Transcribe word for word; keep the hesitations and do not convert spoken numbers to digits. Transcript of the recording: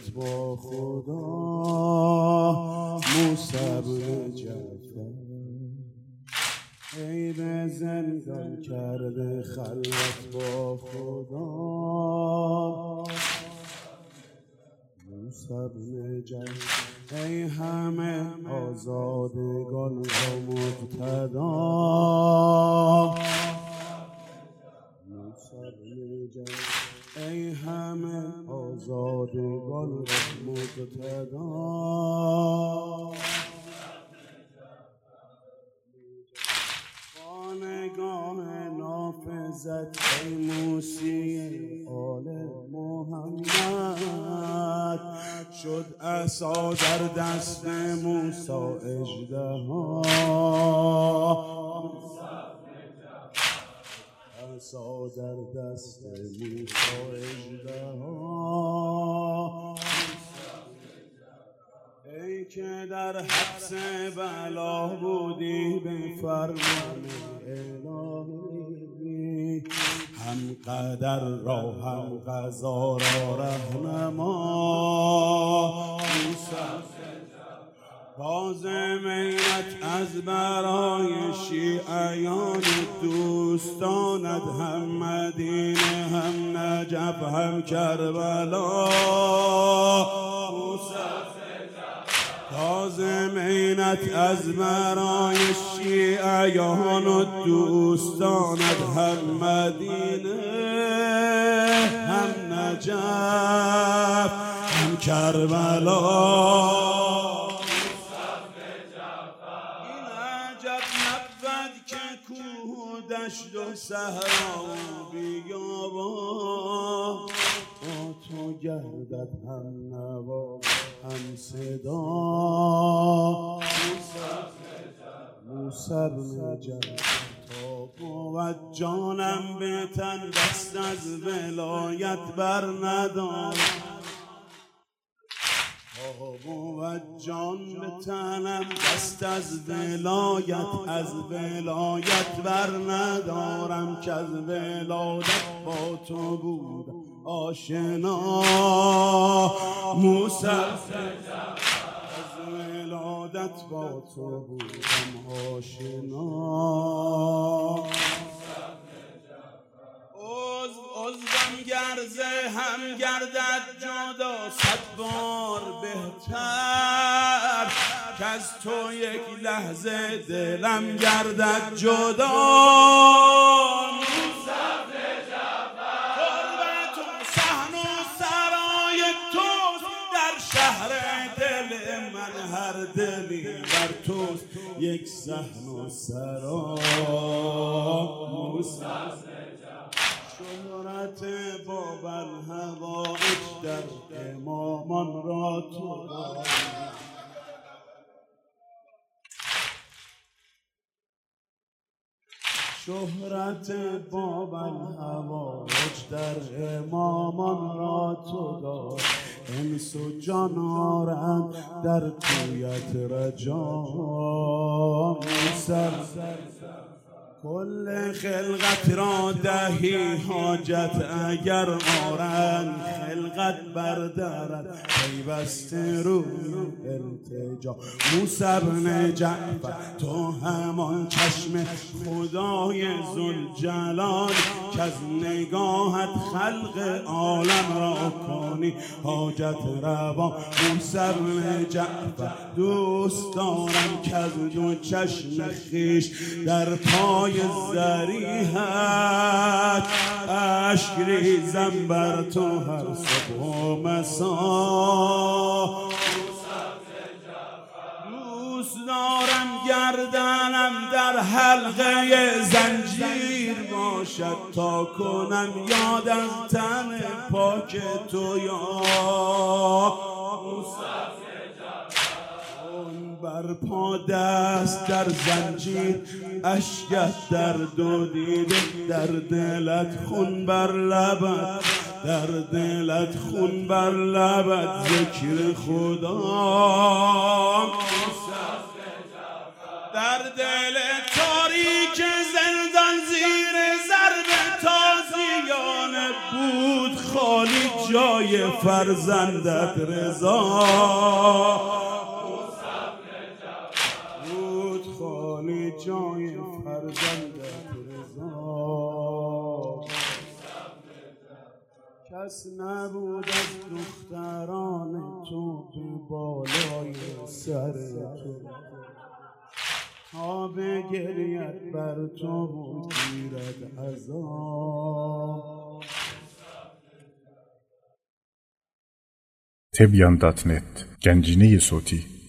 خلوت با خدا موسی بن جعفر ای به زندان کرده خلوت با خدا موسی بن جعفر ای همه آزادگان را مقتدا موسی بن جعفر ای همه آزادگان را مقتدا با نگاه نافذت ای موسی آل محمد شد عصا در دست موسی اژدها عصا در دست موسی اژدها ای که در حبس بلا بودی به فرمان الهی هم قدر را هم قضا را رهنما باز مینت از برای شیعیان دوستانت هم مدینه هم نجف هم کربلا باز مینت از برای شیعیان و دوستانت هم مدینه هم نجف هم کربلا دشت و صحرا و بیابان با تو گردد هم نوا هم صدا موسی بن جعفر تا بود جانم به تن دست از ولایت بر ندارم بود جان به تنم دست از ولایت از ولایت بر ندارم که از ولایت با تو بود آشنا موسی از ولایت با تو بودم آشنا عضوم گرزه هم گردد جدا صد بار بهتر که از تو یک لحظه دلم گردد جدا موسی بن جعفر قربت و صحن و سرای توست در شهر دل من هر دلی بر توست یک صحن و سرا موسی شهرت باب الهوائج در امامان را تو شهرت باب الهوائج در امامان را تو دار انس و جان آرند در کویت رجا موسی کل خلقت را دهی حاجت اگر آرند خلقت بردارد پیوسته رو التجا موسی بن جعفر تو همان چشم خدای ذوالجلال که از نگاهت خلق عالم را کنی حاجت روا موسی بن جعفر دوست دارم که از دو چشم خویش در پای ذریحت اشک ریزم بر تو هر صبح و مسا دوست دارم گردنم در حلقه زنجیر باشد تا کنم یاد از تن پاک تو یا بر پا دست در زنجیر اشکت در دو دیده در دلت خون بر لبت در دلت خون بر لبت ذکر خدا در دل تاریک زندان زیر ضرب تازیانه بود خالی جای فرزندت رضا، بود خالی جای فرزندت رضا. کس نبود از دختران تو به بالای سر تو، تا بگرید بر تو و گیرد عذاب. تبیان دات نت گنجینه صوتی